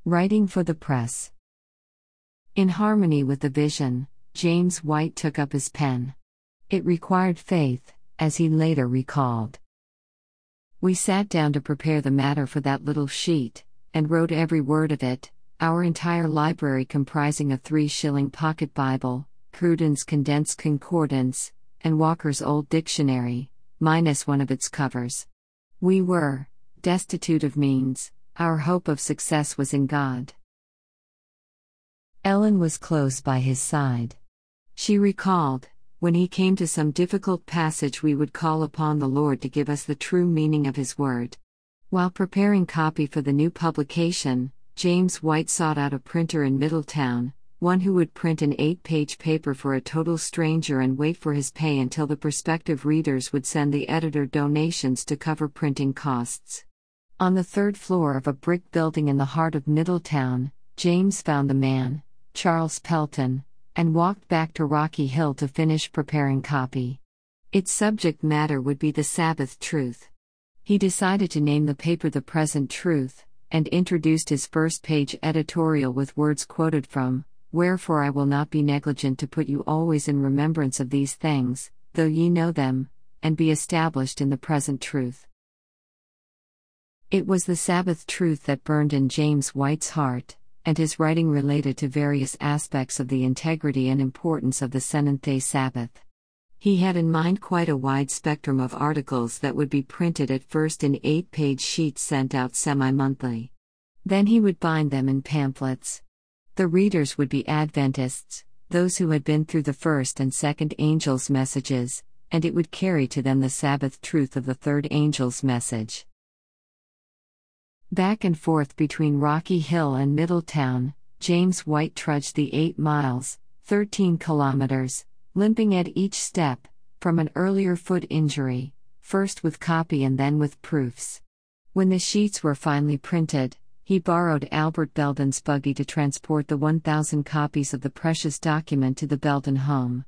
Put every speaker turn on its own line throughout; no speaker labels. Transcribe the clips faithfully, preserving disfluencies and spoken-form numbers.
Writing for the press. In harmony with the vision, James White took up his pen. It required faith, as he later recalled. We sat down to prepare the matter for that little sheet, and wrote every word of it, our entire library comprising a three-shilling pocket Bible, Cruden's Condensed Concordance, and Walker's Old Dictionary, minus one of its covers. We were destitute of means. Our hope of success was in God. Ellen was close by his side. She recalled, when he came to some difficult passage, we would call upon the Lord to give us the true meaning of His Word. While preparing copy for the new publication, James White sought out a printer in Middletown, one who would print an eight-page paper for a total stranger and wait for his pay until the prospective readers would send the editor donations to cover printing costs. On the third floor of a brick building in the heart of Middletown, James found the man, Charles Pelton, and walked back to Rocky Hill to finish preparing copy. Its subject matter would be the Sabbath truth. He decided to name the paper The Present Truth, and introduced his first-page editorial with words quoted from, "Wherefore I will not be negligent to put you always in remembrance of these things, though ye know them, and be established in the present truth." It was the Sabbath truth that burned in James White's heart, and his writing related to various aspects of the integrity and importance of the Seventh-day Sabbath. He had in mind quite a wide spectrum of articles that would be printed at first in eight-page sheets sent out semi-monthly. Then he would bind them in pamphlets. The readers would be Adventists, those who had been through the first and second angel's messages, and it would carry to them the Sabbath truth of the third angel's message. Back and forth between Rocky Hill and Middletown, James White trudged the eight miles, thirteen kilometers, limping at each step, from an earlier foot injury, first with copy and then with proofs. When the sheets were finally printed, he borrowed Albert Belden's buggy to transport the one thousand copies of the precious document to the Belden home.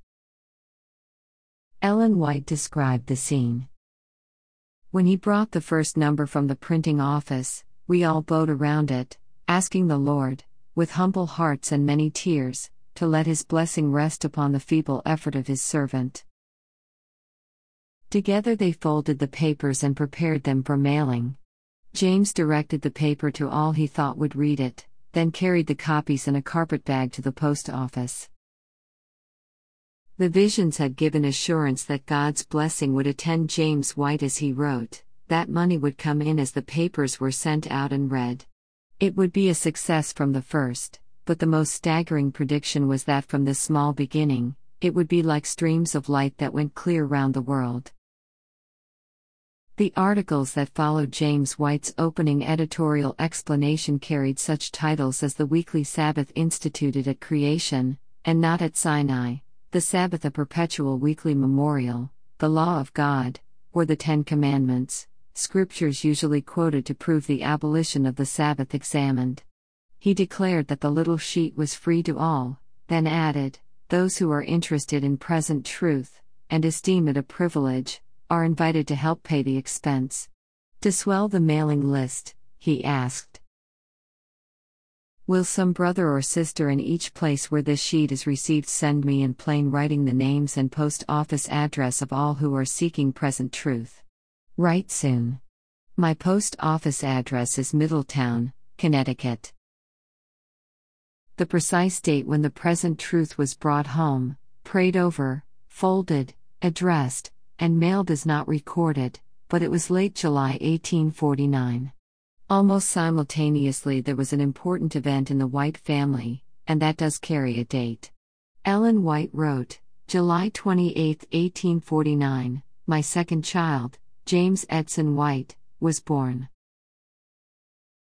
Ellen White described the scene. When he brought the first number from the printing office, we all bowed around it, asking the Lord, with humble hearts and many tears, to let His blessing rest upon the feeble effort of His servant. Together they folded the papers and prepared them for mailing. James directed the paper to all he thought would read it, then carried the copies in a carpet bag to the post office. The visions had given assurance that God's blessing would attend James White as he wrote. That money would come in as the papers were sent out and read. It would be a success from the first, but the most staggering prediction was that from this small beginning, it would be like streams of light that went clear round the world. The articles that followed James White's opening editorial explanation carried such titles as The Weekly Sabbath Instituted at Creation, and Not at Sinai, The Sabbath a Perpetual Weekly Memorial, The Law of God, or The Ten Commandments, scriptures usually quoted to prove the abolition of the Sabbath examined. He declared that the little sheet was free to all, then added, "Those who are interested in present truth, and esteem it a privilege, are invited to help pay the expense." To swell the mailing list, he asked, "Will some brother or sister in each place where this sheet is received send me in plain writing the names and post office address of all who are seeking present truth? Write soon. My post office address is Middletown, Connecticut." The precise date when the present truth was brought home, prayed over, folded, addressed, and mailed is not recorded, but it was late July eighteen forty-nine. Almost simultaneously there was an important event in the White family, and that does carry a date. Ellen White wrote, July twenty-eighth, eighteen forty-nine, "My second child, James Edson White, was born.